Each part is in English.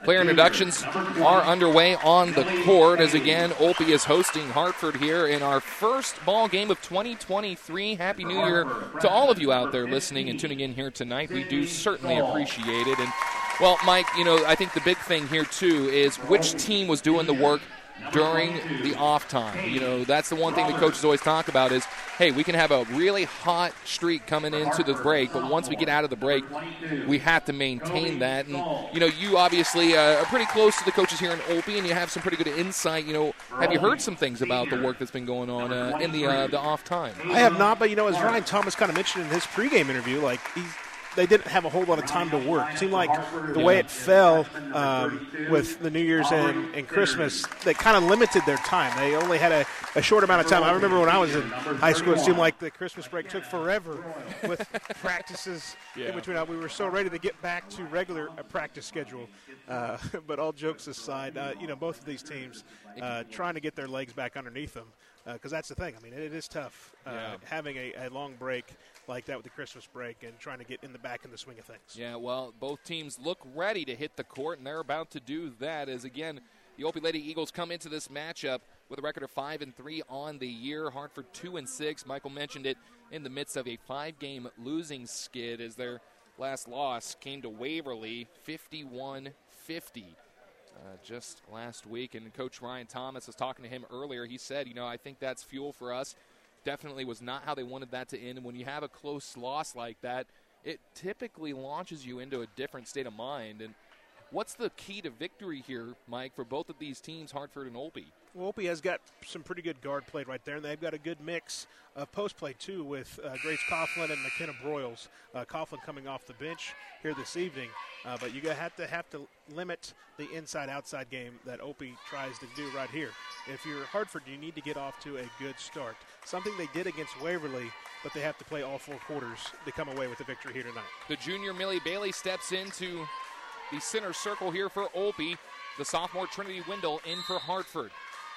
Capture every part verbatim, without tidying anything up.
Player introductions are underway on the court as, again, Olpe is hosting Hartford here in our first ball game of twenty twenty-three. Happy New Year to all of you out there listening and tuning in here tonight. We do certainly appreciate it. And, well, Mike, you know, I think the big thing here, too, is which team was doing the work during the off time. You know, that's the one thing the coaches always talk about is, hey, we can have a really hot streak coming into the break, but once we get out of the break, we have to maintain that. And, you know, you obviously uh, are pretty close to the coaches here in Olpe, and you have some pretty good insight. You know, have you heard some things about the work that's been going on uh, in the uh, the off time? I have not, but, you know, as Ryan Thomas kind of mentioned in his pregame interview, like, he's they didn't have a whole lot of time to work. It seemed like the way it fell um, with the New Year's and, and Christmas, they kind of limited their time. They only had a, a short amount of time. I remember when I was in high school, it seemed like the Christmas break took forever with practices yeah. in between. We were so ready to get back to regular uh, practice schedule. Uh, but all jokes aside, uh, you know, both of these teams uh, trying to get their legs back underneath them. Because uh, that's the thing. I mean, it, it is tough uh, yeah. having a, a long break like that with the Christmas break and trying to get in the back in the swing of things. Yeah, well, both teams look ready to hit the court, and they're about to do that as, again, the Olpe Lady Eagles come into this matchup with a record of five and three on the year. Hartford two and six. Michael mentioned it in the midst of a five-game losing skid as their last loss came to Waverly, fifty-one fifty. Uh, just last week, and Coach Ryan Thomas was talking to him earlier. He said, you know, I think that's fuel for us. Definitely was not how they wanted that to end, and when you have a close loss like that, it typically launches you into a different state of mind. And what's the key to victory here, Mike, for both of these teams, Hartford and Olpe? Well, Olpe has got some pretty good guard play right there, and they've got a good mix of post play, too, with uh, Grace Coughlin and McKenna Broyles. Uh, Coughlin coming off the bench here this evening. Uh, but you have to have to limit the inside-outside game that Olpe tries to do right here. If you're Hartford, you need to get off to a good start. Something they did against Waverly, but they have to play all four quarters to come away with a victory here tonight. The junior Millie Bailey steps into the center circle here for Olpe. The sophomore Trinity Wendell in for Hartford.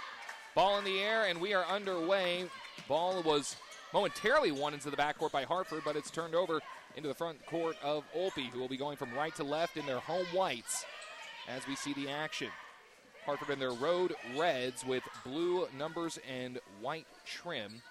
Ball in the air, and we are underway. Ball was momentarily won into the backcourt by Hartford, but it's turned over into the front court of Olpe, who will be going from right to left in their home whites as we see the action. Hartford in their road reds with blue numbers and white trim.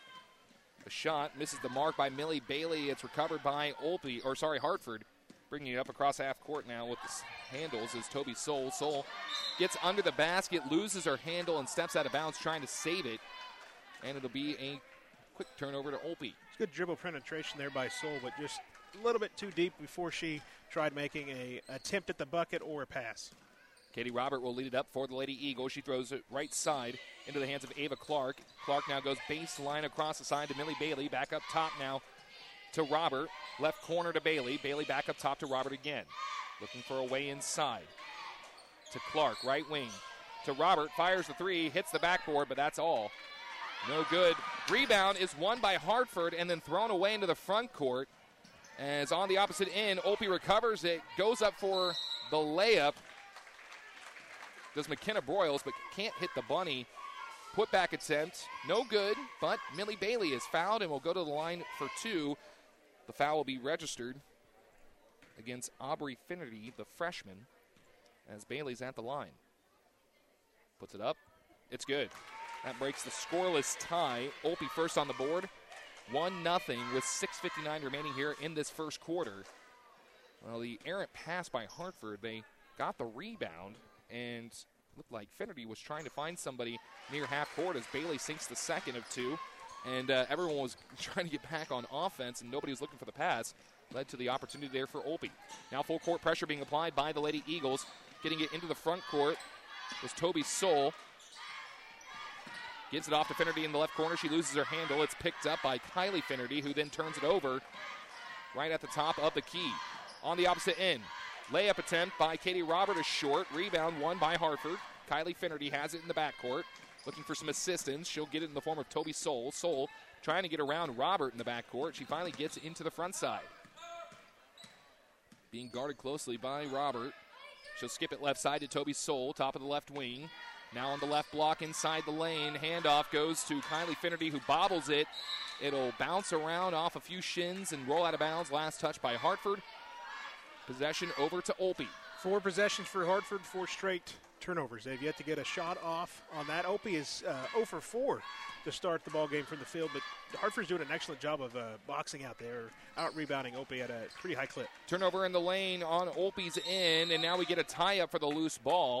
The shot misses the mark by Millie Bailey. It's recovered by Olpe, or sorry, Hartford. Bringing it up across half court now with the handles is Toby Soul. Soul gets under the basket, loses her handle, and steps out of bounds trying to save it. And it'll be a quick turnover to Olpe. It's good dribble penetration there by Soul, but just a little bit too deep before she tried making a attempt at the bucket or a pass. Katie Robert will lead it up for the Lady Eagles. She throws it right side into the hands of Ava Clark. Clark now goes baseline across the side to Millie Bailey. Back up top now to Robert. Left corner to Bailey. Bailey back up top to Robert again. Looking for a way inside. To Clark, right wing. To Robert, fires the three, hits the backboard, but that's all. No good. Rebound is won by Hartford and then thrown away into the front court. As on the opposite end, Olpe recovers it, goes up for the layup. Does McKenna Broyles, but can't hit the bunny. Put back attempt, no good, but Millie Bailey is fouled and will go to the line for two. The foul will be registered against Aubrey Finnerty, the freshman, as Bailey's at the line. Puts it up. It's good. That breaks the scoreless tie. Olpe first on the board. one nothing with six fifty-nine remaining here in this first quarter. Well, the errant pass by Hartford, they got the rebound, and looked like Finnerty was trying to find somebody near half court as Bailey sinks the second of two. And uh, everyone was trying to get back on offense, and nobody was looking for the pass. Led to the opportunity there for Olpe. Now full court pressure being applied by the Lady Eagles. Getting it into the front court was Toby Soul. Gives it off to Finnerty in the left corner. She loses her handle. It's picked up by Kylie Finnerty, who then turns it over right at the top of the key. On the opposite end, layup attempt by Katie Robert is short. Rebound won by Hartford. Kylie Finnerty has it in the backcourt. Looking for some assistance. She'll get it in the form of Toby Soul. Soul trying to get around Robert in the backcourt. She finally gets into the front side. Being guarded closely by Robert. She'll skip it left side to Toby Soul, top of the left wing. Now on the left block inside the lane. Handoff goes to Kylie Finnerty, who bobbles it. It'll bounce around off a few shins and roll out of bounds. Last touch by Hartford. Possession over to Olpe. Four possessions for Hartford, four straight turnovers. They've yet to get a shot off on that. Opie is uh, zero for four to start the ball game from the field, but Hartford's doing an excellent job of uh, boxing out there, out-rebounding Opie at a pretty high clip. Turnover in the lane on Opie's end, and now we get a tie-up for the loose ball.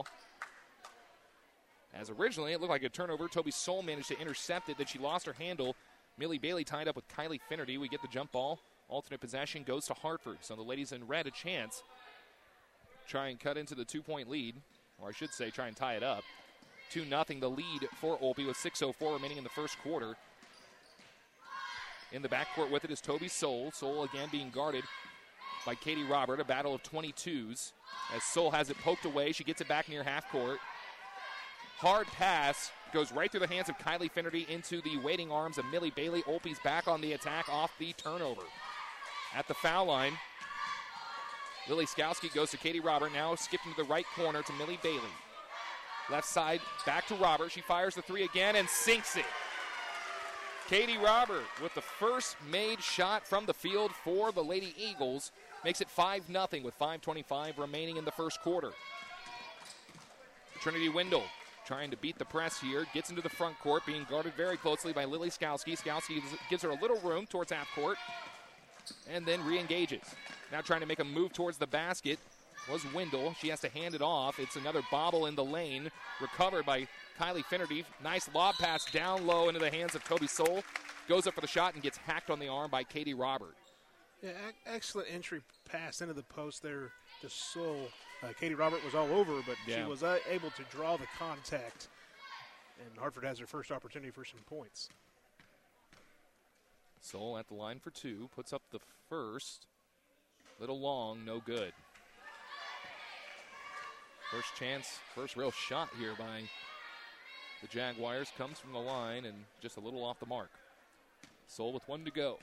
As originally, it looked like a turnover. Toby Soul managed to intercept it. Then she lost her handle. Millie Bailey tied up with Kylie Finnerty. We get the jump ball. Alternate possession goes to Hartford. So the ladies in red a chance. Try and cut into the two-point lead. Or I should say try and tie it up. two nothing the lead for Opie with six oh four remaining in the first quarter. In the backcourt with it is Toby Soul. Soul again being guarded by Katie Robert. A battle of twenty-twos. As Soul has it poked away. She gets it back near half court. Hard pass goes right through the hands of Kylie Finnerty into the waiting arms of Millie Bailey. Opie's back on the attack off the turnover. At the foul line, Lily Skowski goes to Katie Robert, now skipping to the right corner to Millie Bailey. Left side, back to Robert. She fires the three again and sinks it. Katie Robert with the first made shot from the field for the Lady Eagles. Makes it five nothing with five twenty-five remaining in the first quarter. Trinity Wendell trying to beat the press here. Gets into the front court, being guarded very closely by Lily Skowski. Skowski gives her a little room towards half court and then re-engages. Now trying to make a move towards the basket was Wendell. She has to hand it off. It's another bobble in the lane. Recovered by Kylie Finnerty. Nice lob pass down low into the hands of Toby Soul. Goes up for the shot and gets hacked on the arm by Katie Robert. Yeah, excellent entry pass into the post there to Soul. Uh, Katie Robert was all over, but yeah. she was uh, able to draw the contact. And Hartford has their first opportunity for some points. Soul at the line for two. Puts up the first. Little long, no good. First chance, first real shot here by the Jaguars comes from the line and just a little off the mark. Soul with one to go.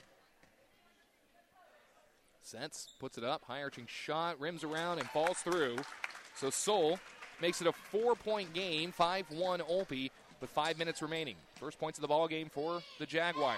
Sets, puts it up, high-arching shot, rims around and falls through. So Soul makes it a four-point game, five one Opie with five minutes remaining. First points of the ball game for the Jaguars.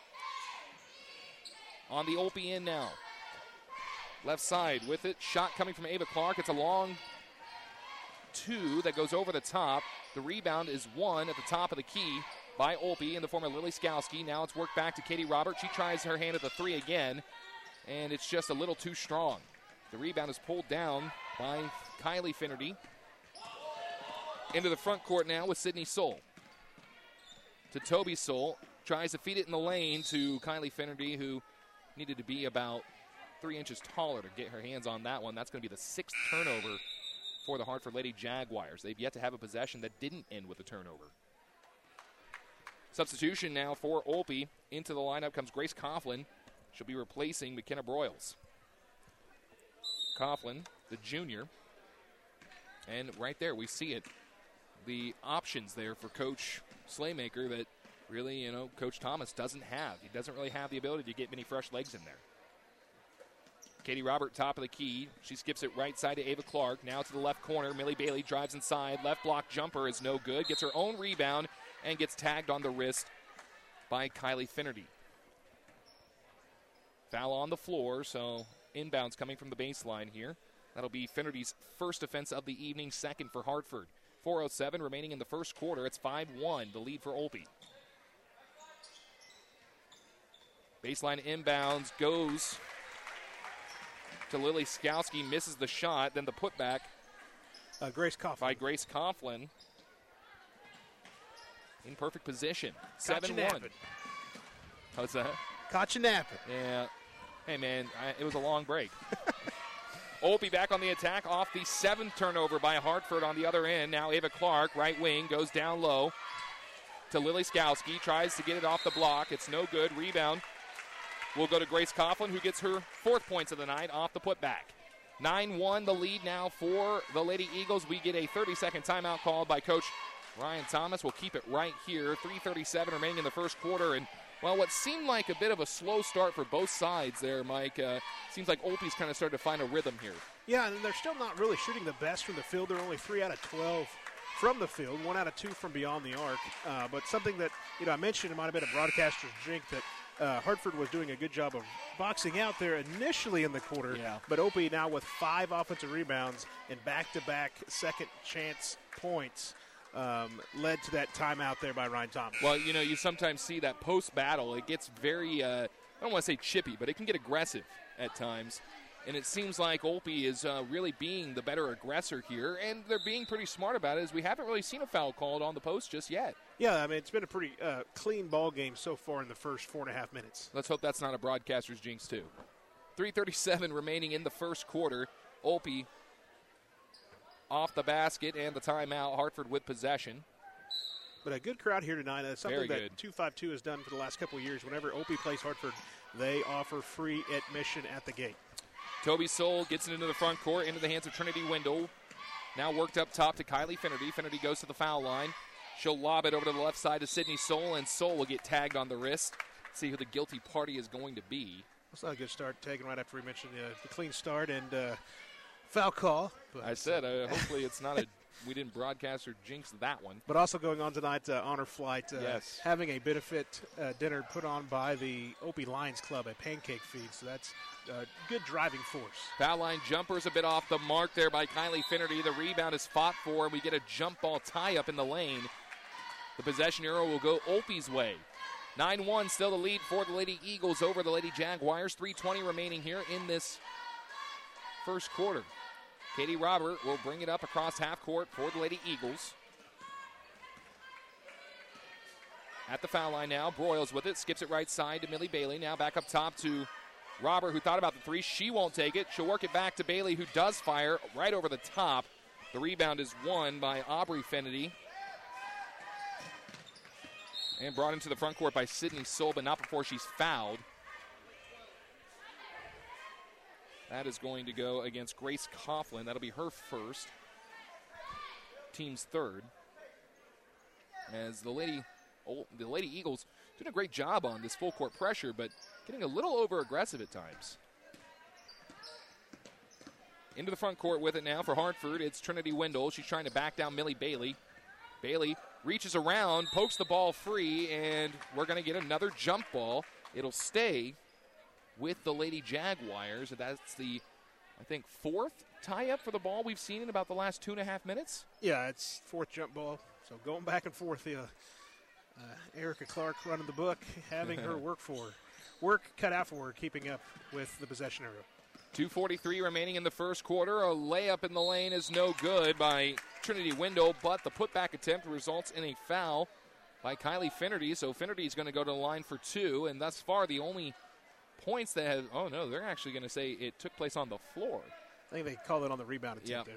On the Opie end now. Left side with it, shot coming from Ava Clark. It's a long two that goes over the top. The rebound is one at the top of the key by Opie in the form of Lily Skowski. Now it's worked back to Katie Robert. She tries her hand at the three again, and it's just a little too strong. The rebound is pulled down by Kylie Finnerty. Into the front court now with Sydney Soul. To Toby Soul. Tries to feed it in the lane to Kylie Finnerty, who needed to be about three inches taller to get her hands on that one. That's going to be the sixth turnover for the Hartford Lady Jaguars. They've yet to have a possession that didn't end with a turnover. Substitution now for Opie. Into the lineup comes Grace Coughlin. She'll be replacing McKenna Broyles. Coughlin, the junior. And right there, we see it. The options there for Coach Slaymaker that really, you know, Coach Thomas doesn't have. He doesn't really have the ability to get many fresh legs in there. Katie Robert, top of the key. She skips it right side to Ava Clark. Now to the left corner. Millie Bailey drives inside. Left block jumper is no good. Gets her own rebound and gets tagged on the wrist by Kylie Finnerty. Foul on the floor, so inbounds coming from the baseline here. That'll be Finnerty's first offense of the evening, second for Hartford. four oh seven remaining in the first quarter. It's five one, the lead for Opie. Baseline inbounds goes to Lily Skowski, misses the shot, then the putback uh, Grace Coughlin. by Grace Coughlin. In perfect position. seven one. How's that? Caught you napping. Yeah. Hey, man, I, it was a long break. Opie back on the attack off the seventh turnover by Hartford on the other end. Now Ava Clark, right wing, goes down low to Lily Skowski. Tries to get it off the block. It's no good. Rebound will go to Grace Coughlin, who gets her fourth points of the night off the putback. nine one the lead now for the Lady Eagles. We get a thirty-second timeout called by Coach Ryan Thomas. We'll keep it right here. three thirty-seven remaining in the first quarter. And, well, what seemed like a bit of a slow start for both sides there, Mike. Uh, seems like Opie's kind of started to find a rhythm here. Yeah, and they're still not really shooting the best from the field. They're only three out of twelve from the field, one out of two from beyond the arc. Uh, but something that, you know, I mentioned, it might have been a broadcaster's drink, that uh, Hartford was doing a good job of boxing out there initially in the quarter, yeah. but Opie now with five offensive rebounds and back-to-back second chance points um, led to that timeout there by Ryan Thomas. Well, you know, you sometimes see that post-battle. It gets very, uh, I don't want to say chippy, but it can get aggressive at times. And it seems like Opie is uh, really being the better aggressor here, and they're being pretty smart about it, as we haven't really seen a foul called on the post just yet. Yeah, I mean, it's been a pretty uh, clean ball game so far in the first four and a half minutes. Let's hope that's not a broadcaster's jinx, too. three thirty-seven remaining in the first quarter. Opie off the basket and the timeout. Hartford with possession. But a good crowd here tonight. That's something Very that good. two fifty-two has done for the last couple of years. Whenever Opie plays Hartford, they offer free admission at the gate. Toby Soul gets it into the front court, into the hands of Trinity Wendell. Now worked up top to Kylie Finnerty. Finnerty goes to the foul line. She'll lob it over to the left side to Sydney Soul, and Soul will get tagged on the wrist. See who the guilty party is going to be. That's not a good start, taken right after we mentioned uh, the clean start and uh, foul call. But, I said, uh, hopefully it's not a, we didn't broadcast or jinx that one. But also going on tonight, uh, Honor Flight, uh, yes. having a benefit uh, dinner put on by the Opie Lions Club, a pancake feed. So that's a good driving force. Foul line jumper's a bit off the mark there by Kylie Finnerty. The rebound is fought for, and we get a jump ball tie-up in the lane. The possession arrow will go Opie's way. nine one still the lead for the Lady Eagles over the Lady Jaguars. three twenty remaining here in this first quarter. Katie Robert will bring it up across half court for the Lady Eagles. At the foul line now, Broyles with it, skips it right side to Millie Bailey. Now back up top to Robert, who thought about the three. She won't take it. She'll work it back to Bailey, who does fire right over the top. The rebound is won by Aubrey Finnerty. And brought into the front court by Sydney Soul, but not before she's fouled. That is going to go against Grace Coughlin. That'll be her first. Team's third. As the Lady, the Lady Eagles doing a great job on this full court pressure, but getting a little over aggressive at times. Into the front court with it now for Hartford. It's Trinity Wendell. She's trying to back down Millie Bailey. Bailey reaches around, pokes the ball free, and we're going to get another jump ball. It'll stay with the Lady Jaguars. That's the, I think, fourth tie-up for the ball we've seen in about the last two and a half minutes. Yeah, it's fourth jump ball. So going back and forth, uh, uh, Erica Clark running the book, having her work for her. Work cut out for her, keeping up with the possession arrow. two forty-three remaining in the first quarter. A layup in the lane is no good by Trinity Wendell, but the putback attempt results in a foul by Kylie Finnerty. So Finnerty is going to go to the line for two, and thus far the only points that have, oh no, they're actually going to say it took place on the floor. I think they call it on the rebound attempt yep. there.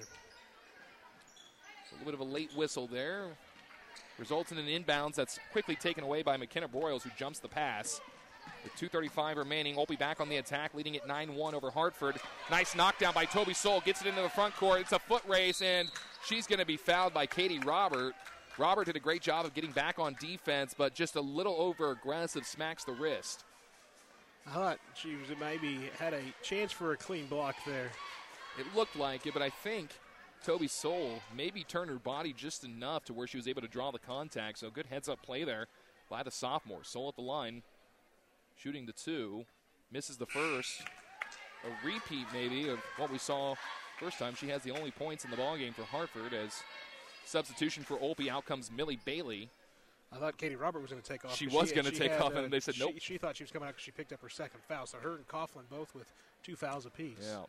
A little bit of a late whistle there. Results in an inbounds that's quickly taken away by McKenna Broyles, who jumps the pass. With two thirty-five remaining, Opie back on the attack, leading at nine one over Hartford. Nice knockdown by Toby Soul, gets it into the front court. It's a foot race, and she's going to be fouled by Katie Robert. Robert did a great job of getting back on defense, but just a little over-aggressive, smacks the wrist. I thought she was maybe had a chance for a clean block there. It looked like it, but I think Toby Soul maybe turned her body just enough to where she was able to draw the contact. So good heads-up play there by the sophomore. Soul at the line, shooting the two, misses the first. A repeat maybe of what we saw first time. She has the only points in the ballgame for Hartford as substitution for Opie. Out comes Millie Bailey. I thought Katie Robert was going to take off. She was going to take had, off, uh, and they said she, nope. She thought she was coming out because she picked up her second foul. So her and Coughlin both with two fouls apiece. Yeah.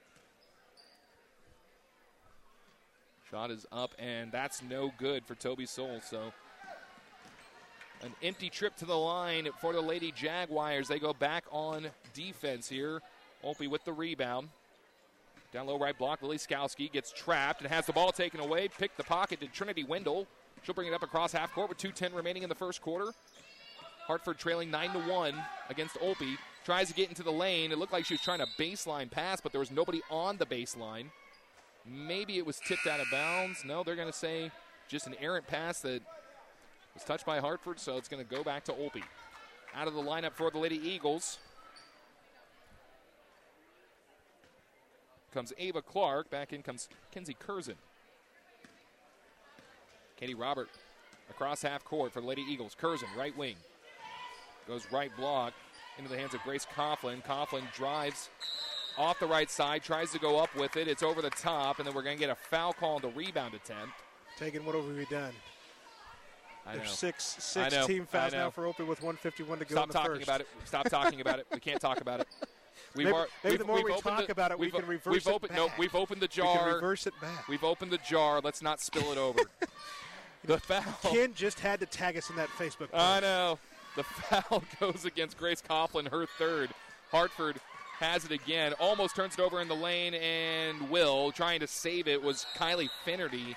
Shot is up, and that's no good for Toby Soul. So an empty trip to the line for the Lady Jaguars. They go back on defense here. Opie with the rebound. Down low right block, Lily Skowski gets trapped and has the ball taken away. Pick the pocket to Trinity Wendell. She'll bring it up across half court with two ten remaining in the first quarter. Hartford trailing nine to one against Opie. Tries to get into the lane. It looked like she was trying to baseline pass, but there was nobody on the baseline. Maybe it was tipped out of bounds. No, they're going to say just an errant pass that was touched by Hartford, so it's going to go back to Opie. Out of the lineup for the Lady Eagles comes Ava Clark. Back in comes Kenzie Curzon. Katie Robert across half court for the Lady Eagles. Curzon, right wing. Goes right block into the hands of Grace Coughlin. Coughlin drives off the right side, tries to go up with it. It's over the top, and then we're going to get a foul call on the rebound attempt. Taking what have we done? I know. There's six, six I know. team fouls I know. now for Opie with one fifty-one to go Stop in the talking first. about it. Stop talking about it. We can't talk about it. We've Maybe, ar- maybe we've, the more we've we opened talk the, about it, we we've, can reverse we've it opened, back. No, we've opened the We can jar. reverse it back. We've opened the jar. Let's not spill it over. The foul. Ken just had to tag us in that Facebook post. I know. The foul goes against Grace Coughlin, her third. Hartford has it again. Almost turns it over in the lane, and Will, trying to save it, was Kylie Finnerty.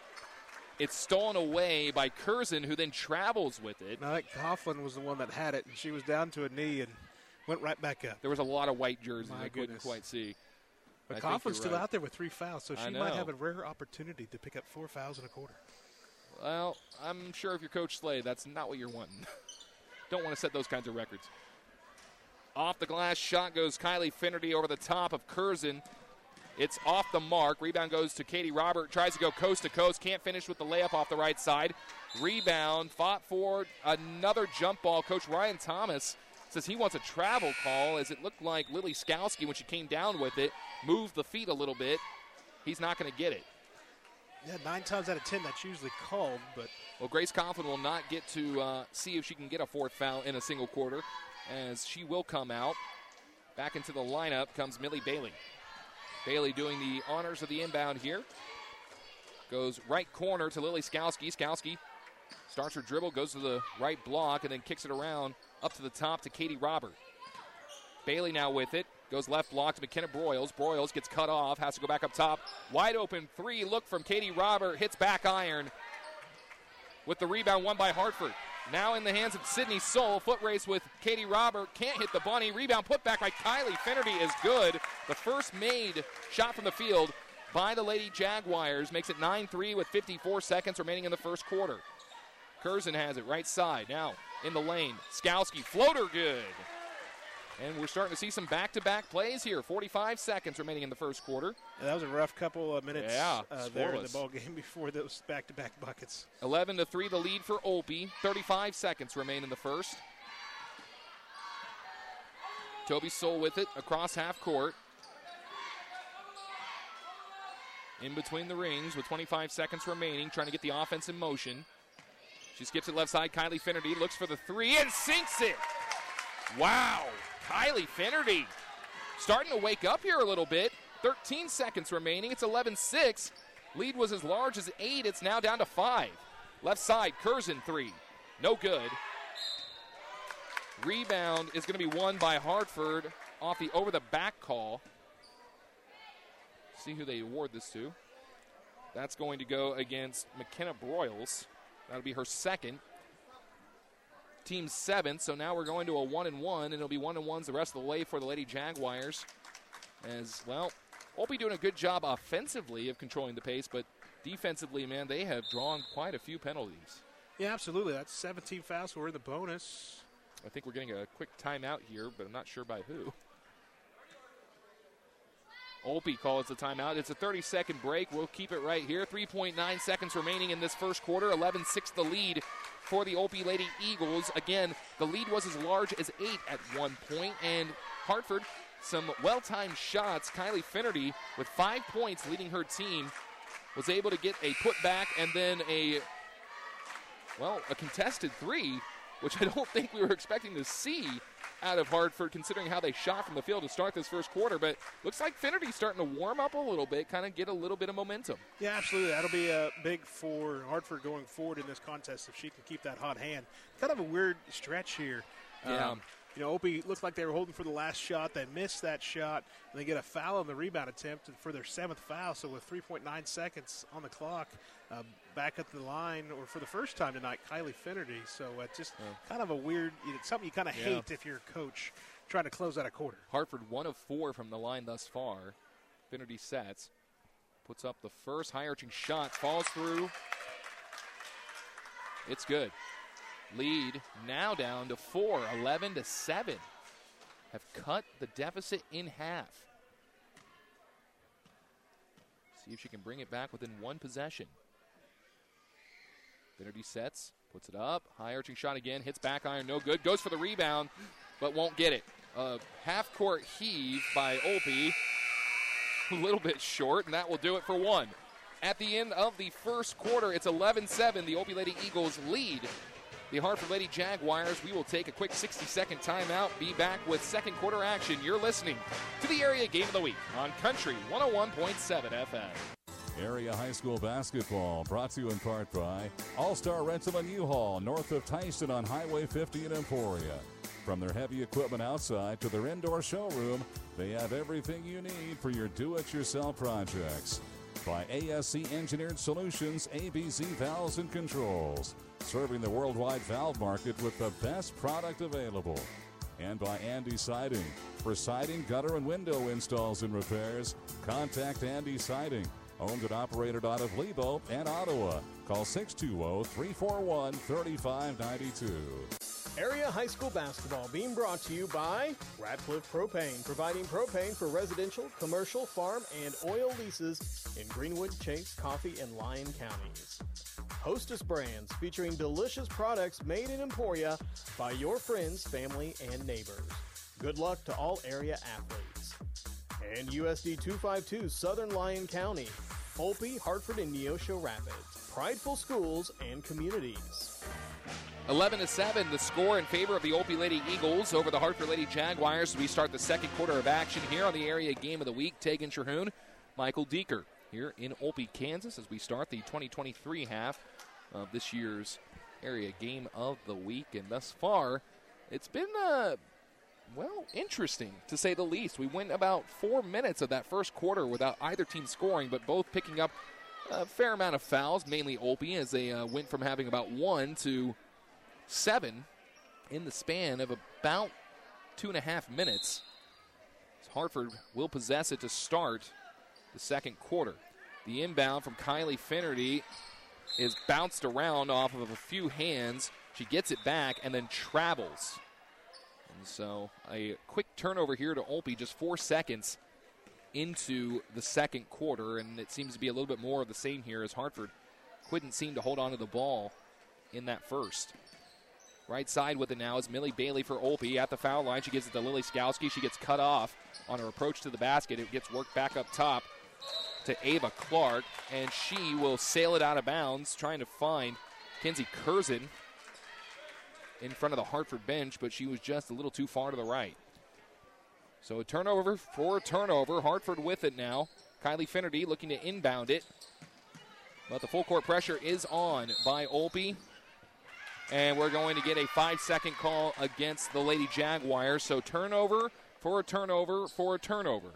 It's stolen away by Curzon, who then travels with it. No, I think Coughlin was the one that had it, and she was down to a knee and went right back up. There was a lot of white jerseys My I couldn't goodness. quite see. But I think Coughlin's you're still right. out there with three fouls, so I she know. might have a rare opportunity to pick up four fouls in a quarter. Well, I'm sure if you're Coach Slade, that's not what you're wanting. Don't want to set those kinds of records. Off the glass shot goes Kylie Finnerty over the top of Curzon. It's off the mark. Rebound goes to Katie Robert. Tries to go coast to coast. Can't finish with the layup off the right side. Rebound. Fought for another jump ball. Coach Ryan Thomas says he wants a travel call, as it looked like Lily Skowski, when she came down with it, moved the feet a little bit. He's not going to get it. Yeah, nine times out of ten, that's usually called, but Well, Grace Coughlin will not get to uh, see if she can get a fourth foul in a single quarter, as she will come out. Back into the lineup comes Millie Bailey. Bailey doing the honors of the inbound here. Goes right corner to Lily Skowski. Skowski starts her dribble, goes to the right block, and then kicks it around up to the top to Katie Robert. Bailey now with it. Goes left block to McKenna Broyles. Broyles gets cut off, has to go back up top. Wide open three, look from Katie Robert, hits back iron with the rebound won by Hartford. Now in the hands of Sydney Soul. Foot race with Katie Robert. Can't hit the bunny. Rebound put back by Kylie Finnerty is good. The first made shot from the field by the Lady Jaguars makes it nine three with fifty-four seconds remaining in the first quarter. Curzon has it right side. Now in the lane. Skowski, floater good. And we're starting to see some back-to-back plays here. forty-five seconds remaining in the first quarter. yeah, that was a rough couple of minutes Yeah, uh, there in the scoreless. ball game before those back-to-back buckets. eleven to three the lead for Opie. thirty-five seconds remain in the first. Toby Soul with it across half court. In between the rings with twenty-five seconds remaining, trying to get the offense in motion. She skips it left side. Kylie Finnerty looks for the three and sinks it. Wow. Kylie Finnerty starting to wake up here a little bit. thirteen seconds remaining. It's eleven six. Lead was as large as eight. It's now down to five. Left side, Curzon three. No good. Rebound is going to be won by Hartford off the over-the-back call. See who they award this to. That's going to go against McKenna Broyles. That'll be her second. Team seventh, so now we're going to a one and one, and it'll be one and ones the rest of the way for the Lady Jaguars. As well, Opie doing a good job offensively of controlling the pace, but defensively, man, they have drawn quite a few penalties. Yeah, absolutely. That's seventeen fouls. We're in the bonus. I think we're getting a quick timeout here, but I'm not sure by who. Opie calls the timeout. It's a thirty-second break. We'll keep it right here. three point nine seconds remaining in this first quarter. eleven six the lead for the Opie Lady Eagles. Again, the lead was as large as eight at one point, and Hartford, some well-timed shots. Kylie Finnerty, with five points leading her team, was able to get a putback and then a, well, a contested three, which I don't think we were expecting to see out of Hartford, considering how they shot from the field to start this first quarter. But looks like Finnerty's starting to warm up a little bit, kind of get a little bit of momentum. Yeah, absolutely. That'll be uh, big for Hartford going forward in this contest if she can keep that hot hand. Kind of a weird stretch here. Yeah. Um, you know, Opie looked like they were holding for the last shot. They missed that shot, and they get a foul on the rebound attempt for their seventh foul. So with three point nine seconds on the clock, uh, back at the line, or for the first time tonight, Kylie Finnerty. So uh, just Yeah. kind of a weird, it's something you kind of Yeah. hate if you're a coach trying to close out a quarter. Hartford one of four from the line thus far. Finnerty sets, puts up the first high-arching shot, falls through. It's good. Lead now down to four, eleven to seven. Have cut the deficit in half. See if she can bring it back within one possession. Finnerty sets, puts it up, high arching shot again, hits back iron, no good, goes for the rebound. but won't get it. A half-court heave by Opie. A little bit short, and that will do it for one. At the end of the first quarter, it's eleven seven. The Opie Lady Eagles lead the Hartford Lady Jaguars. We will take a quick sixty-second timeout, be back with second quarter action. You're listening to the Area Game of the Week on Country one oh one point seven F M. Area High School basketball brought to you in part by All-Star Rental and U-Haul north of Tyson on Highway fifty in Emporia. From their heavy equipment outside to their indoor showroom, they have everything you need for your do-it-yourself projects. By A S C Engineered Solutions, A B C Valves and Controls, serving the worldwide valve market with the best product available. And by Andy Siding. For siding, gutter, and window installs and repairs, contact Andy Siding. Owned and operated out of Lebo and Ottawa. Call six two zero, three four one, three five nine two. Area High School basketball being brought to you by Radcliffe Propane, providing propane for residential, commercial, farm, and oil leases in Greenwood, Chase, Coffee, and Lyon counties. Hostess Brands, featuring delicious products made in Emporia by your friends, family, and neighbors. Good luck to all area athletes. And U S D two fifty-two, Southern Lyon County, Olpe, Hartford, and Neosho Rapids. Prideful schools and communities. eleven to seven, the score in favor of the Opie Lady Eagles over the Hartford Lady Jaguars. We start the second quarter of action here on the Area Game of the Week. Tegan Terhune, Michael Deeker here in Opie, Kansas, as we start the twenty twenty-three half of this year's Area Game of the Week. And thus far, it's been, uh, well, interesting to say the least. We went about four minutes of that first quarter without either team scoring, but both picking up a fair amount of fouls, mainly Opie, as they uh, went from having about one to seven in the span of about two and a half minutes. Hartford will possess it to start the second quarter. The inbound from Kylie Finnerty is bounced around off of a few hands. She gets it back and then travels. And so a quick turnover here to Opie, just four seconds into the second quarter, and it seems to be a little bit more of the same here as Hartford couldn't seem to hold on to the ball in that first. Right side with it now is Millie Bailey for Opie at the foul line. She gives it to Lily Skowski. She gets cut off on her approach to the basket. It gets worked back up top to Ava Clark, and she will sail it out of bounds, trying to find Kinsey Curzon in front of the Hartford bench, but she was just a little too far to the right. So a turnover for a turnover. Hartford with it now. Kylie Finnerty looking to inbound it, but the full court pressure is on by Opie. And we're going to get a five-second call against the Lady Jaguars. So turnover for a turnover for a turnover.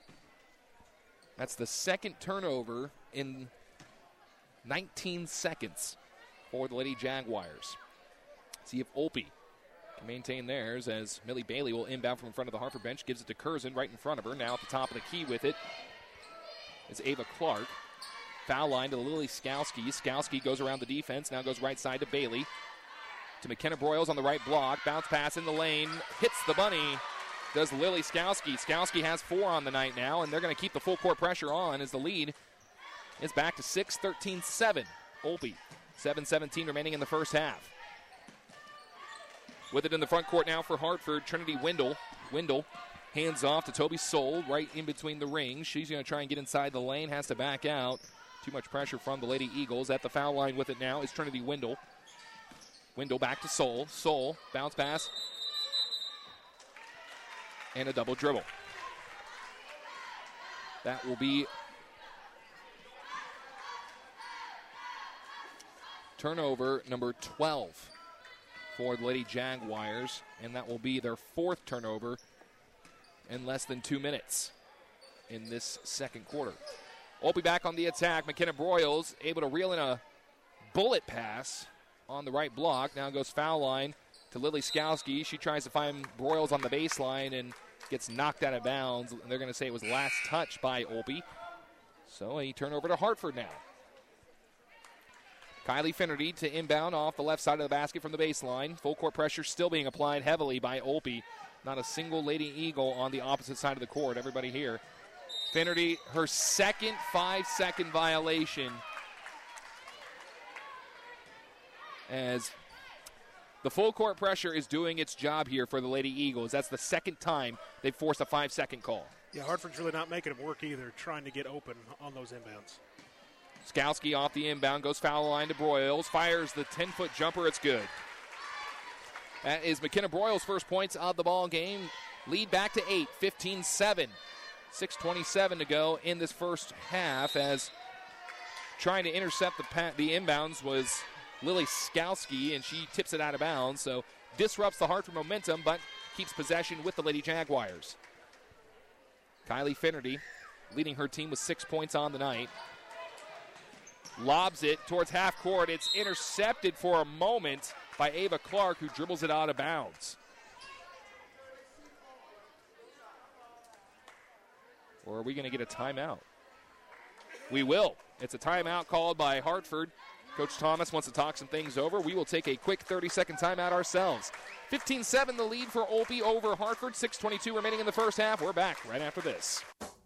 That's the second turnover in nineteen seconds for the Lady Jaguars. See if Opie can maintain theirs as Millie Bailey will inbound from in front of the Hartford bench. Gives it to Curzon right in front of her. Now at the top of the key with it is Ava Clark. Foul line to Lily Skowski. Skowski goes around the defense. Now goes right side to Bailey. To McKenna Broyles on the right block. Bounce pass in the lane. Hits the bunny. Does Lily Skowski. Skowski has four on the night now, and they're going to keep the full court pressure on as the lead is back to six thirteen seven. Opie. seven seventeen remaining in the first half. With it in the front court now for Hartford, Trinity Wendell. Wendell hands off to Toby Soul right in between the rings. She's going to try and get inside the lane. Has to back out. Too much pressure from the Lady Eagles. At the foul line with it now is Trinity Wendell. Wendell back to Soul. Soul, bounce pass. And a double dribble. That will be turnover number twelve for the Lady Jaguars. And that will be their fourth turnover in less than two minutes in this second quarter. Opie back on the attack. McKenna Broyles able to reel in a bullet pass on the right block. Now goes foul line to Lily Skowski. She tries to find Broyles on the baseline and gets knocked out of bounds. They're going to say it was last touch by Opie. So a turnover to Hartford now. Kylie Finnerty to inbound off the left side of the basket from the baseline. Full court pressure still being applied heavily by Opie. Not a single Lady Eagle on the opposite side of the court. Everybody here. Finnerty, her second five-second violation as The full court pressure is doing its job here for the Lady Eagles. That's the second time they've forced a five-second call. Yeah, Hartford's really not making them work either, trying to get open on those inbounds. Skowski off the inbound, goes foul line to Broyles, fires the ten-foot jumper. It's good. That is McKenna Broyles' first points of the ball game. Lead back to eight, fifteen seven. six twenty-seven to go in this first half, as trying to intercept the pa- the inbounds was Lily Skowski, and she tips it out of bounds, so disrupts the Hartford momentum, but keeps possession with the Lady Jaguars. Kylie Finnerty leading her team with six points on the night. Lobs it towards half court. It's intercepted for a moment by Ava Clark, who dribbles it out of bounds. Or are we going to get a timeout? We will. It's a timeout called by Hartford. Coach Thomas wants to talk some things over. We will take a quick thirty-second timeout ourselves. fifteen seven the lead for Olpe over Hartford. six twenty-two remaining in the first half. We're back right after this.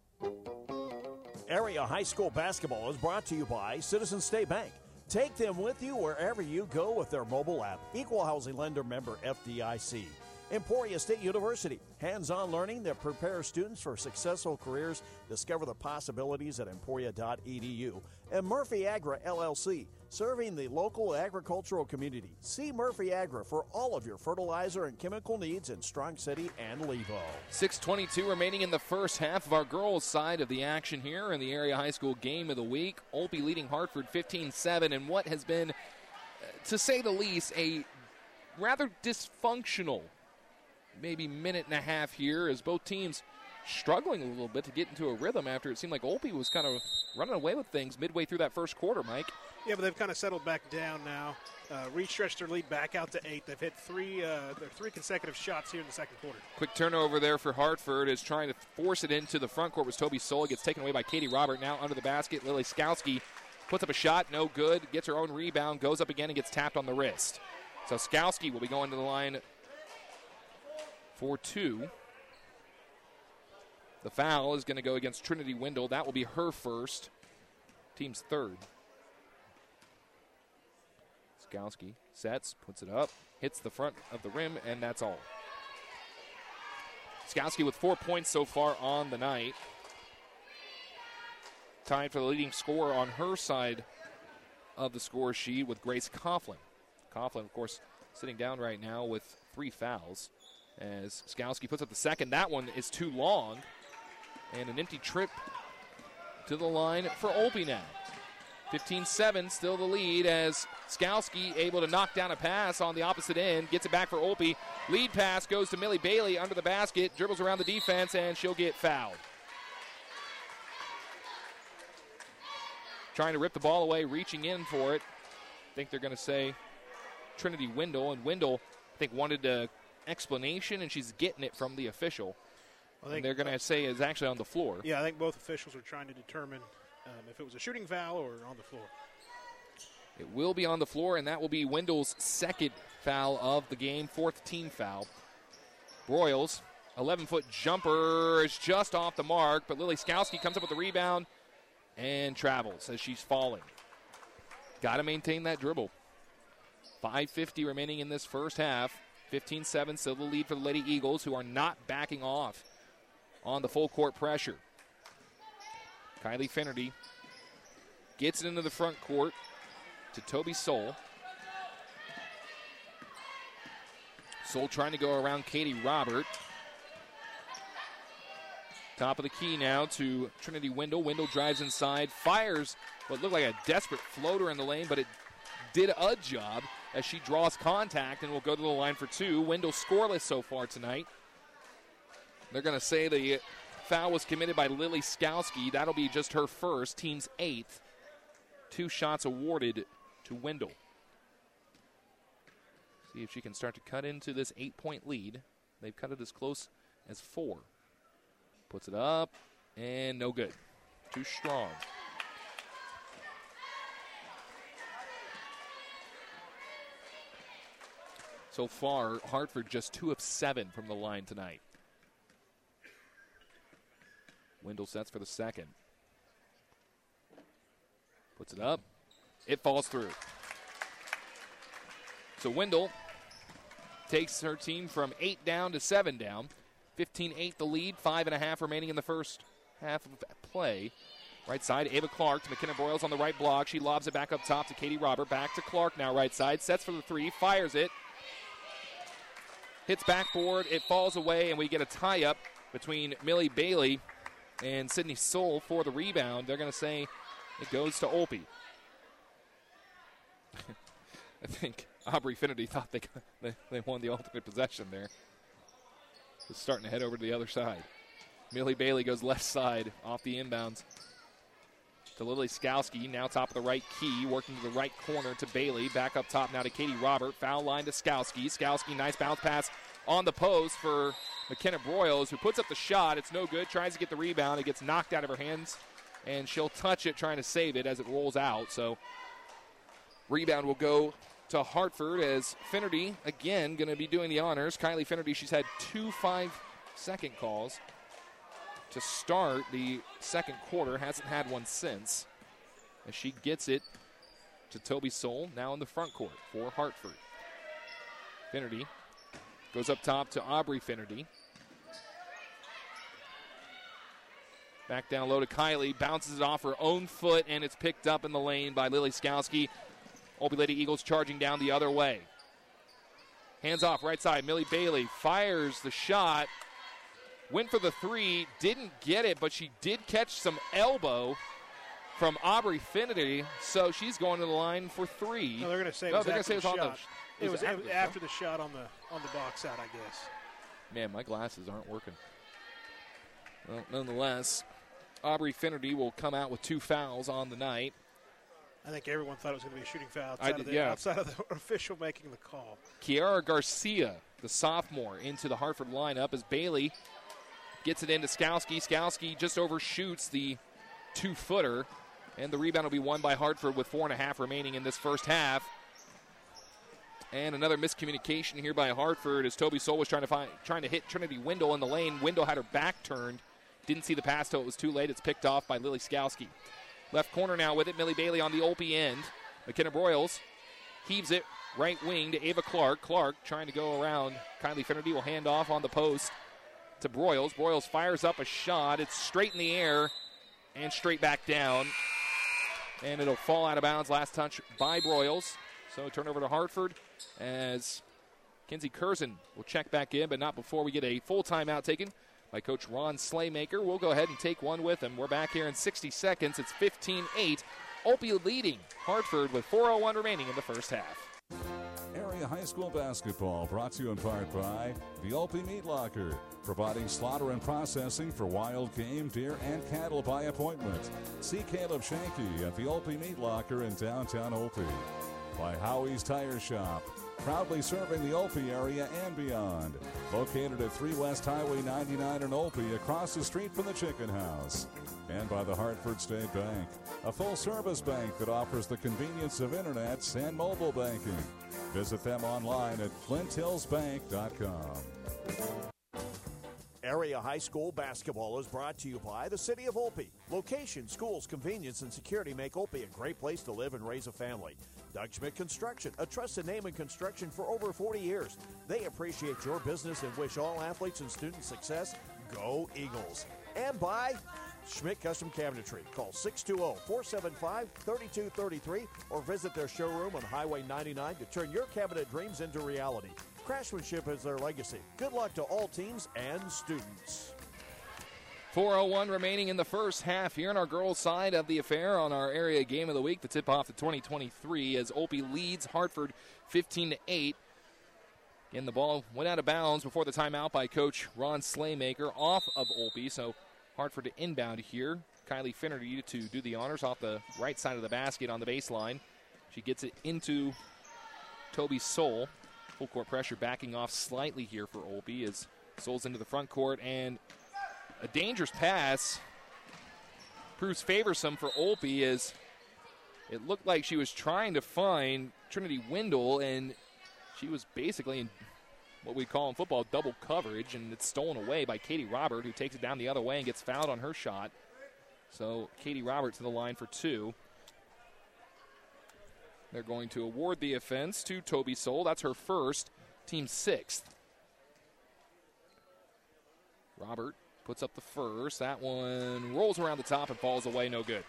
Area High School basketball is brought to you by Citizens State Bank. Take them with you wherever you go with their mobile app. Equal Housing Lender member F D I C. Emporia State University, hands-on learning that prepares students for successful careers. Discover the possibilities at emporia dot e d u. And Murphy Agra L L C, serving the local agricultural community. See Murphy Agra for all of your fertilizer and chemical needs in Strong City and Levo. six twenty-two remaining in the first half of our girls' side of the action here in the Area High School Game of the Week. Olpe leading Hartford fifteen seven, and what has been, to say the least, a rather dysfunctional maybe minute and a half here, as both teams struggling a little bit to get into a rhythm after it seemed like Olpe was kind of running away with things midway through that first quarter, Mike. Yeah, but they've kind of settled back down now. Uh, re-stretched their lead back out to eight. They've hit three, uh, their three consecutive shots here in the second quarter. Quick turnover there for Hartford, is trying to force it into the front court was Toby Sola. Gets taken away by Katie Robert. Now under the basket, Lily Skowski puts up a shot, no good. Gets her own rebound, goes up again and gets tapped on the wrist. So Skowski will be going to the line for two. The foul is going to go against Trinity Wendell. That will be her first, team's third. Skowski sets, puts it up, hits the front of the rim, and that's all. Skowski with four points so far on the night. Tied for the leading scorer on her side of the score sheet with Grace Coughlin. Coughlin, of course, sitting down right now with three fouls. As Skowski puts up the second, that one is too long. And an empty trip to the line for Olpe now. fifteen seven, still the lead, as Skowski able to knock down a pass on the opposite end. Gets it back for Olpe. Lead pass goes to Millie Bailey under the basket. Dribbles around the defense, and she'll get fouled. Trying to rip the ball away, reaching in for it. I think they're going to say Trinity Wendell. And Wendell, I think, wanted a explanation, and she's getting it from the official. I think and they're going to say is actually on the floor. Yeah, I think both officials are trying to determine um, if it was a shooting foul or on the floor. It will be on the floor, and that will be Wendell's second foul of the game, fourth team foul. Broyles, eleven-foot jumper is just off the mark, but Lily Skowski comes up with the rebound and travels as she's falling. Got to maintain that dribble. five fifty remaining in this first half. fifteen seven, still the lead for the Lady Eagles, who are not backing off on the full court pressure. Kylie Finnerty gets it into the front court to Toby Soul. Soul trying to go around Katie Robert. Top of the key now to Trinity Wendell. Wendell drives inside, fires what looked like a desperate floater in the lane, but it did a job as she draws contact and will go to the line for two. Wendell scoreless so far tonight. They're going to say the foul was committed by Lily Skowski. That'll be just her first, team's eighth. Two shots awarded to Wendell. See if she can start to cut into this eight-point lead. They've cut it as close as four. Puts it up, and no good. Too strong. So far, Hartford just two of seven from the line tonight. Wendell sets for the second. Puts it up. It falls through. So Wendell takes her team from eight down to seven down. fifteen eight the lead, five and a half remaining in the first half of play. Right side, Ava Clark to McKenna Broyles on the right block. She lobs it back up top to Katie Robert. Back to Clark now, right side. Sets for the three, fires it. Hits backboard, it falls away, and we get a tie-up between Millie Bailey and Sydney Soul for the rebound. They're going to say it goes to Olpe. I think Aubrey Finnerty thought they, they they won the ultimate possession there. Just starting to head over to the other side. Millie Bailey goes left side off the inbounds to Lily Skowski, now top of the right key, working to the right corner to Bailey. Back up top now to Katie Robert. Foul line to Skowski. Skowski, nice bounce pass on the post for McKenna Broyles, who puts up the shot. It's no good. Tries to get the rebound. It gets knocked out of her hands, and she'll touch it, trying to save it as it rolls out. So rebound will go to Hartford as Finnerty, again, going to be doing the honors. Kylie Finnerty, she's had two five-second calls to start the second quarter. Hasn't had one since. As she gets it to Toby Soul, now in the front court for Hartford. Finnerty goes up top to Aubrey Finnerty. Back down low to Kylie. Bounces it off her own foot, and it's picked up in the lane by Lily Skowski. Olpe Lady Eagles charging down the other way. Hands off, right side. Millie Bailey fires the shot. Went for the three, didn't get it, but she did catch some elbow from Aubrey Finnerty, so she's going to the line for three. No, they're going to say it no, was they're after gonna say the it was shot. On the, it was, it was after, after, after the shot on the on the box out, I guess. Man, my glasses aren't working. Well, nonetheless, Aubrey Finnerty will come out with two fouls on the night. I think everyone thought it was going to be a shooting foul outside, I did, of, the, yeah. outside of the official making the call. Kiara Garcia, the sophomore, into the Hartford lineup as Bailey gets it into Skowski. Skowski just overshoots the two-footer, and the rebound will be won by Hartford with four and a half remaining in this first half. And another miscommunication here by Hartford as Toby Soul was trying to find, trying to hit Trinity Wendell in the lane. Wendell had her back turned. Didn't see the pass till it was too late. It's picked off by Lily Skowski. Left corner now with it. Millie Bailey on the Olpe end. McKenna Broyles heaves it right wing to Ava Clark. Clark trying to go around. Kylie Finnerty will hand off on the post to Broyles. Broyles fires up a shot. It's straight in the air and straight back down. And it'll fall out of bounds. Last touch by Broyles. So turnover to Hartford as Kinsey Curzon will check back in, but not before we get a full timeout taken by Coach Ron Slaymaker. We'll go ahead and take one with him. We're back here in sixty seconds. It's fifteen eight. Olpe leading Hartford with four oh one remaining in the first half. Area high school basketball brought to you in part by the Olpe Meat Locker, providing slaughter and processing for wild game, deer, and cattle by appointment. See Caleb Shanky at the Olpe Meat Locker in downtown Olpe. By Howie's Tire Shop, proudly serving the Olpe area and beyond. Located at three West Highway ninety-nine in Olpe, across the street from the Chicken House. And by the Hartford State Bank, a full-service bank that offers the convenience of internet and mobile banking. Visit them online at flint hills bank dot com. Area High School basketball is brought to you by the City of Olpe. Location, schools, convenience, and security make Olpe a great place to live and raise a family. Doug Schmidt Construction, a trusted name in construction for over forty years. They appreciate your business and wish all athletes and students success. Go Eagles. And by Schmidt Custom Cabinetry. Call six two zero, four seven five, three two three three or visit their showroom on Highway ninety-nine to turn your cabinet dreams into reality. Craftsmanship is their legacy. Good luck to all teams and students. four oh one remaining in the first half here on our girls' side of the affair on our area game of the week. The tip-off to twenty twenty-three as Olpe leads Hartford fifteen to eight. Again, the ball went out of bounds before the timeout by Coach Ron Slaymaker off of Olpe. So Hartford to inbound here. Kylie Finnerty to do the honors off the right side of the basket on the baseline. She gets it into Toby Soul. Full court pressure backing off slightly here for Olpe as Soul's into the front court, and a dangerous pass proves favorsome for Olpe as it looked like she was trying to find Trinity Wendell, and she was basically in what we call in football double coverage, and it's stolen away by Katie Robert, who takes it down the other way and gets fouled on her shot. So Katie Robert to the line for two. They're going to award the offense to Toby Soul. That's her first. team sixth. Robert puts up the first. That one rolls around the top and falls away, no good.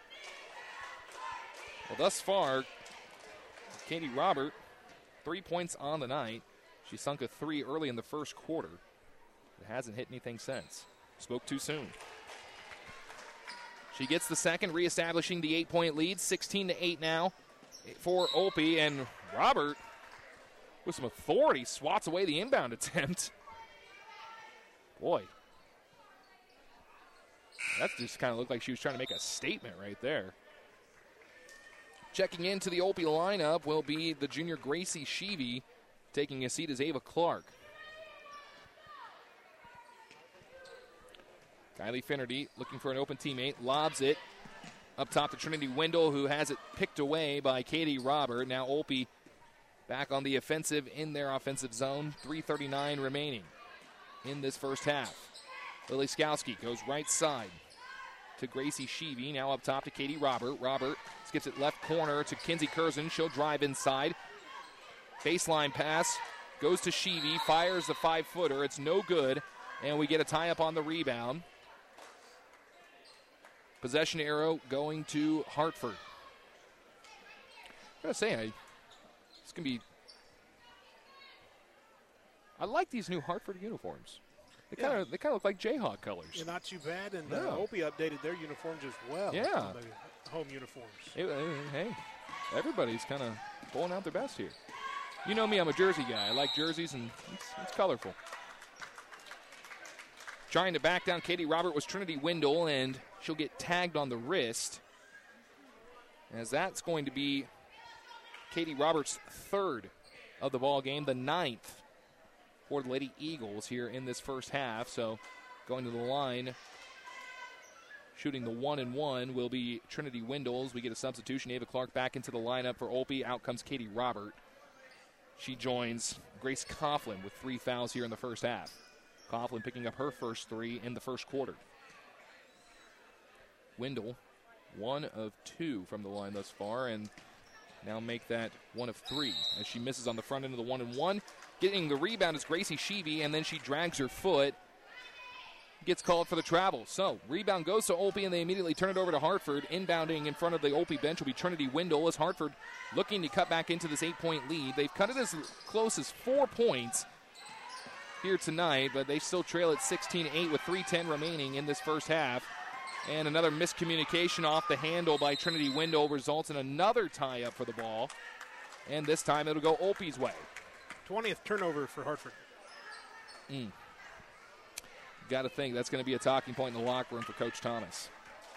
Well, thus far, Katie Robert, three points on the night. She sunk a three early in the first quarter. It hasn't hit anything since. Spoke too soon. She gets the second, reestablishing the eight-point lead, sixteen to eight now for Opie. And Robert, with some authority, swats away the inbound attempt. Boy. That just kind of looked like she was trying to make a statement right there. Checking into the Opie lineup will be the junior Gracie Sheevy. Taking a seat is Ava Clark. Kylie Finnerty looking for an open teammate. Lobs it up top to Trinity Wendell, who has it picked away by Katie Robert. Now Opie back on the offensive in their offensive zone. three thirty-nine remaining in this first half. Lily Skowski goes right side to Gracie Sheevy. Now up top to Katie Robert. Robert skips it left corner to Kinsey Curzon. She'll drive inside. Baseline pass goes to Sheevy. Fires the five-footer. It's no good. And we get a tie-up on the rebound. Possession arrow going to Hartford. I gotta say, I, it's gonna be. I like these new Hartford uniforms. They kind of Yeah. they kind of look like Jayhawk colors. Yeah, not too bad, and No. uh, Opie updated their uniforms as well. Yeah. The home uniforms. Hey, hey, everybody's kind of pulling out their best here. You know me, I'm a jersey guy. I like jerseys, and it's, it's colorful. Trying to back down Katie Robert was Trinity Wendell, and she'll get tagged on the wrist, as that's going to be Katie Roberts' third of the ball game, the ninth for the Lady Eagles here in this first half. So going to the line, shooting the one and one will be Trinity Wendell. We get a substitution. Ava Clark back into the lineup for Opie. Out comes Katie Robert. She joins Grace Coughlin with three fouls here in the first half. Coughlin picking up her first three in the first quarter. Wendell, one of two from the line thus far, and now make that one of three as she misses on the front end of the one and one. Getting the rebound is Gracie Sheevy, and then she drags her foot. Gets called for the travel. So, rebound goes to Opie, and they immediately turn it over to Hartford. Inbounding in front of the Opie bench will be Trinity Wendell as Hartford looking to cut back into this eight-point lead. They've cut it as close as four points here tonight, but they still trail at sixteen eight with three ten remaining in this first half. And another miscommunication off the handle by Trinity Wendell results in another tie-up for the ball. And this time it'll go Opie's way. twentieth turnover for Hartford. Mm. Got to think that's going to be a talking point in the locker room for Coach Thomas.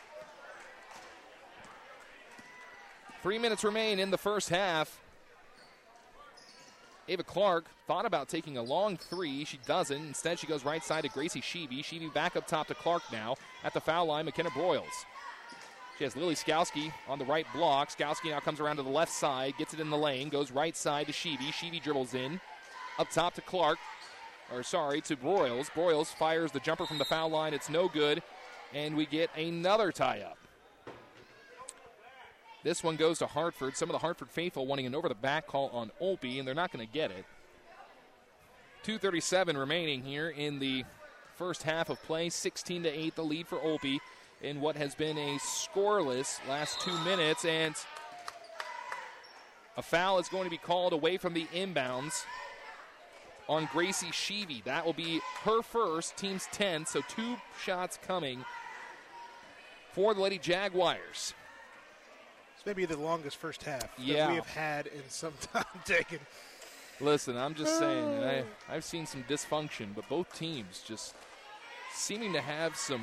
Three minutes remain in the first half. Ava Clark thought about taking a long three. She doesn't. Instead, she goes right side to Gracie Sheevy. Sheevy back up top to Clark now. At the foul line, McKenna Broyles. She has Lily Skowski on the right block. Skowski now comes around to the left side, gets it in the lane, goes right side to Sheevy. Sheevy dribbles in. Up top to Clark. Or, sorry, to Broyles. Broyles fires the jumper from the foul line. It's no good. And we get another tie-up. This one goes to Hartford. Some of the Hartford faithful wanting an over-the-back call on Opie, and they're not going to get it. two thirty-seven remaining here in the first half of play. sixteen to eight the lead for Opie in what has been a scoreless last two minutes. And a foul is going to be called away from the inbounds on Gracie Sheevy. That will be her first, team's tenth, so two shots coming for the Lady Jaguars. This may be the longest first half Yeah. that we have had in some time taken. Listen, I'm just saying, I, I've seen some dysfunction, but both teams just seeming to have some,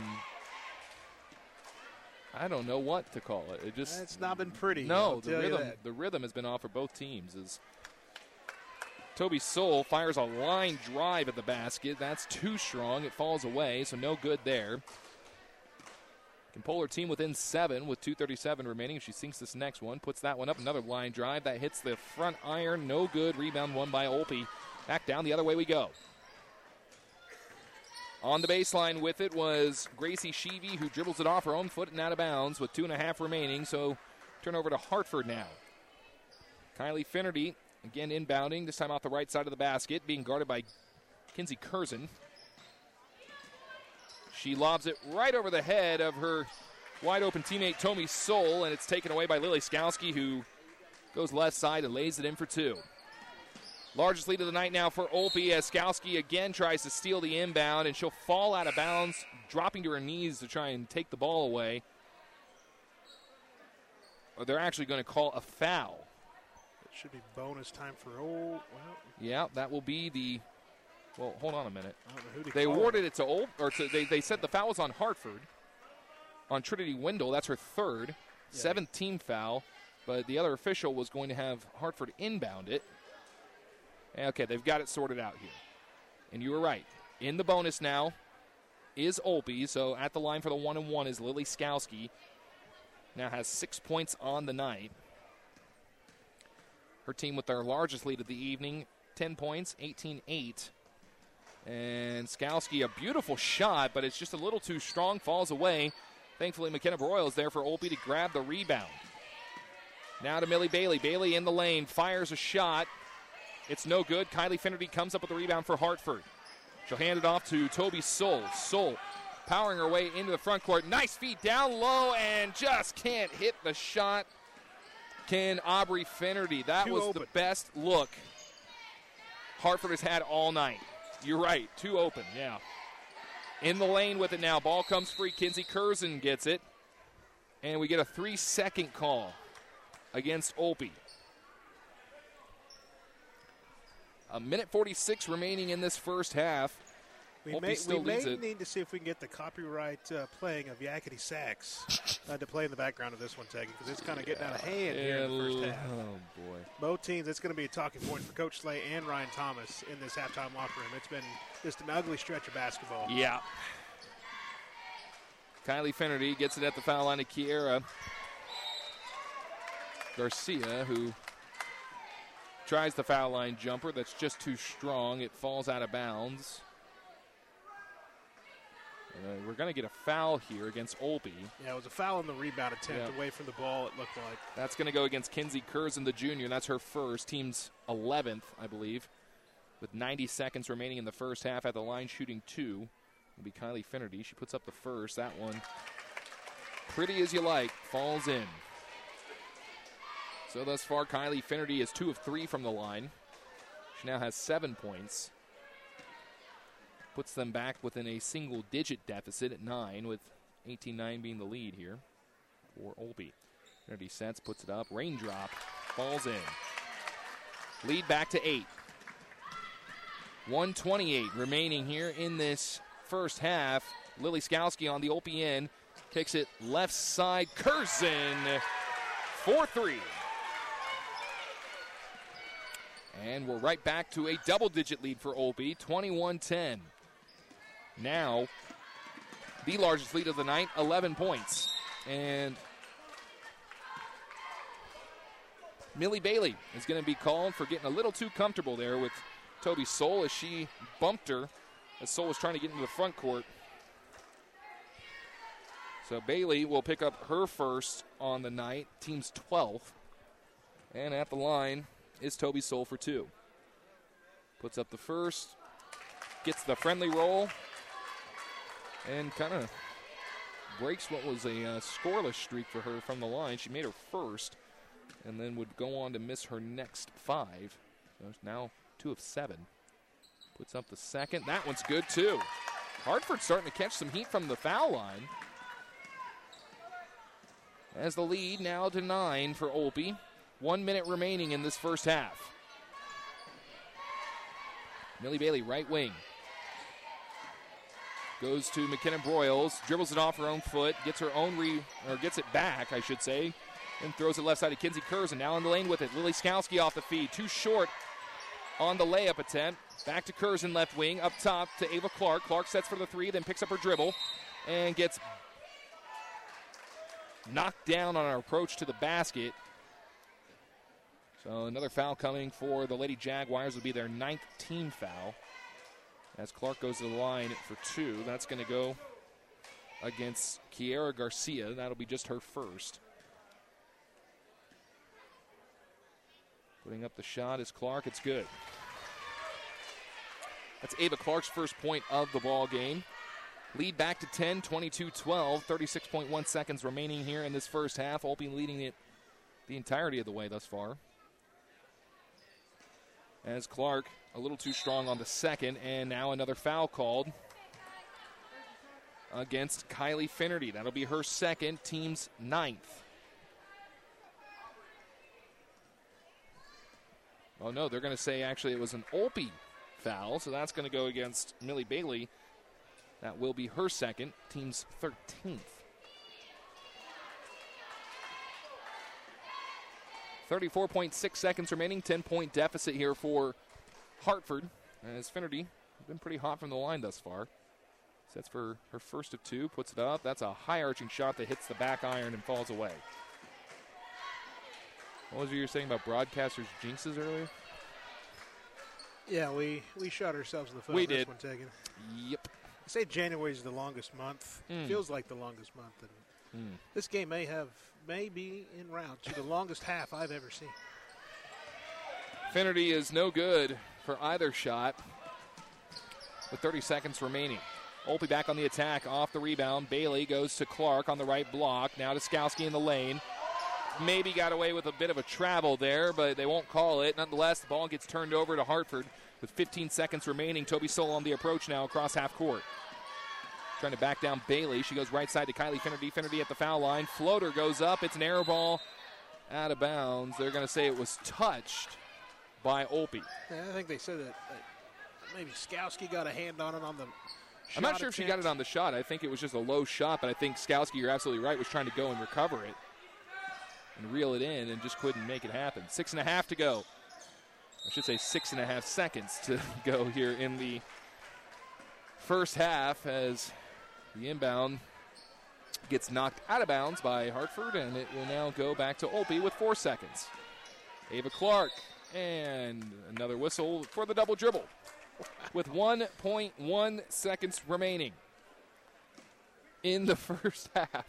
I don't know what to call it. It just It's not been pretty. No, I'll the tell you rhythm that. the rhythm has been off for both teams. As Toby Soul fires a line drive at the basket. That's too strong. It falls away, so no good there. Can pull her team within seven with two thirty-seven remaining. If she sinks this next one, puts that one up. Another line drive. That hits the front iron. No good. Rebound won by Opie. Back down the other way we go. On the baseline with it was Gracie Sheevy, who dribbles it off her own foot and out of bounds with two and a half remaining. So turn over to Hartford now. Kylie Finnerty Again, inbounding, this time off the right side of the basket, being guarded by Kinsey Curzon. She lobs it right over the head of her wide-open teammate, Tomi Soul, and it's taken away by Lily Skowski, who goes left side and lays it in for two. Largest lead of the night now for Olpe as Skowski again tries to steal the inbound, and she'll fall out of bounds, dropping to her knees to try and take the ball away. Or they're actually going to call a foul. It should be bonus time for Old. Well, yeah, that will be the. Well, hold on a minute. I don't know who to They call awarded it. it to Old, or to, they they said the foul was on Hartford, on Trinity Wendell. That's her third, Yeah. seventh team foul. But the other official was going to have Hartford inbound it. Okay, they've got it sorted out here. And you were right. In the bonus now is Olpe. So at the line for the one and one is Lily Skowski. Now has six points on the night. Her team with their largest lead of the evening, ten points, eighteen eight. And Skowski, a beautiful shot, but it's just a little too strong, falls away. Thankfully, McKenna Broyle is there for Olpe to grab the rebound. Now to Millie Bailey. Bailey in the lane, fires a shot. It's no good. Kylie Finnerty comes up with the rebound for Hartford. She'll hand it off to Toby Soul. Soul powering her way into the front court. Nice feed down low and just can't hit the shot. Can Aubrey Finnerty. That Too was open. the best look Hartford has had all night. You're right. Too open, yeah. In the lane with it now. Ball comes free. Kinsey Curzon gets it. And we get a three-second call against Olpe. A minute forty-six remaining in this first half. We Olpe may, still we may leads it. need to see if we can get the copyright uh, playing of Yakety Sax uh, to play in the background of this one, Teggy, because it's kind of getting out of hand here in the first half. Oh, boy. Both teams, it's going to be a talking point for Coach Slay and Ryan Thomas in this halftime locker room. It's been just an ugly stretch of basketball. Yeah. Kylie Finnerty gets it at the foul line to Kiera Garcia, who tries the foul line jumper. That's just too strong. It falls out of bounds. Uh, we're going to get a foul here against Olpe. Yeah, it was a foul in the rebound attempt Yeah. away from the ball, it looked like. That's going to go against Kinsey Curzon, the junior. That's her first. Team's eleventh, I believe. With ninety seconds remaining in the first half at the line, shooting two. Will be Kylie Finnerty. She puts up the first. That one, pretty as you like, falls in. So thus far, Kylie Finnerty is two of three from the line. She now has seven points. Puts them back within a single-digit deficit at nine, with eighteen nine being the lead here for Olpe. Finnerty sets, puts it up. Raindrop falls in. Lead back to eight. one twenty-eight remaining here in this first half. Lily Skowski on the Olpe end. Kicks it left side. Curzon for three. And we're right back to a double-digit lead for Olpe, twenty-one ten. Now, the largest lead of the night, eleven points. And Millie Bailey is going to be called for getting a little too comfortable there with Toby Soul as she bumped her as Soul was trying to get into the front court. So Bailey will pick up her first on the night, team's twelfth. And at the line is Toby Soul for two. Puts up the first, gets the friendly roll, and kind of breaks what was a uh, scoreless streak for her from the line. She made her first, and then would go on to miss her next five. So it's now two of seven. Puts up the second. That one's good, too. Hartford starting to catch some heat from the foul line. As the lead now to nine for Olpe. One minute remaining in this first half. Millie Bailey, right wing. Goes to McKenna Broyles, dribbles it off her own foot, gets her own re, or gets it back, I should say, and throws it left side to Kinsey Curzon. Now in the lane with it. Lily Skowski off the feed. Too short on the layup attempt. Back to Curzon, left wing. Up top to Ava Clark. Clark sets for the three, then picks up her dribble and gets knocked down on our approach to the basket. So another foul coming for the Lady Jaguars would be their ninth team foul. As Clark goes to the line for two, that's going to go against Kiera Garcia. That'll be just her first. Putting up the shot is Clark. It's good. That's Ava Clark's first point of the ball game. Lead back to ten, twenty-two twelve, thirty-six point one seconds remaining here in this first half. Olpe leading it the entirety of the way thus far. As Clark a little too strong on the second, and now another foul called against Kylie Finnerty. That'll be her second, team's ninth. Oh, no, they're going to say actually it was an Olpe foul, so that's going to go against Millie Bailey. That will be her second, team's thirteenth. thirty-four point six seconds remaining, ten-point deficit here for Hartford. As Finnerty has been pretty hot from the line thus far. Sets for her first of two, puts it up. That's a high-arching shot that hits the back iron and falls away. What was it you were saying about broadcasters' jinxes earlier? Yeah, we, we shot ourselves in the foot. We on this did. One taken. Yep. I say January is the longest month. Mm. Feels like the longest month. And Mm. this game may have, may be en route to the longest half I've ever seen. Finnerty is no good for either shot with thirty seconds remaining. Olpe back on the attack, off the rebound. Bailey goes to Clark on the right block. Now to Skowski in the lane. Maybe got away with a bit of a travel there, but they won't call it. Nonetheless, the ball gets turned over to Hartford with fifteen seconds remaining. Toby Soul on the approach now across half court. Trying to back down Bailey. She goes right side to Kylie Finnerty. Finnerty at the foul line. Floater goes up. It's an air ball out of bounds. They're going to say it was touched by Olpe. Yeah, I think they said that, that maybe Skowski got a hand on it on the shot I'm not sure if she got attempt. it on the shot. I think it was just a low shot, but I think Skowski, you're absolutely right, was trying to go and recover it and reel it in and just couldn't make it happen. Six and a half to go. I should say six and a half seconds to go here in the first half as the inbound gets knocked out of bounds by Hartford, and it will now go back to Olpe with four seconds. Ava Clark, and another whistle for the double dribble with one point one seconds remaining in the first half.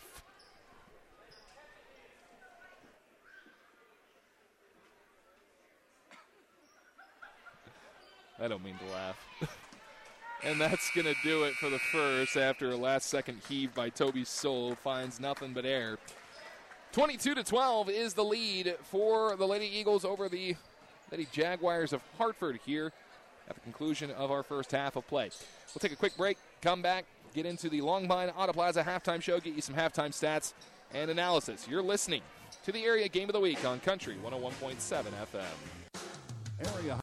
I don't mean to laugh. And that's going to do it for the first after a last-second heave by Toby Soul. Finds nothing but air. twenty-two to twelve is the lead for the Lady Eagles over the Lady Jaguars of Hartford here at the conclusion of our first half of play. We'll take a quick break, come back, get into the Longmine Auto Plaza halftime show, get you some halftime stats and analysis. You're listening to the Area Game of the Week on Country one oh one point seven F M. Area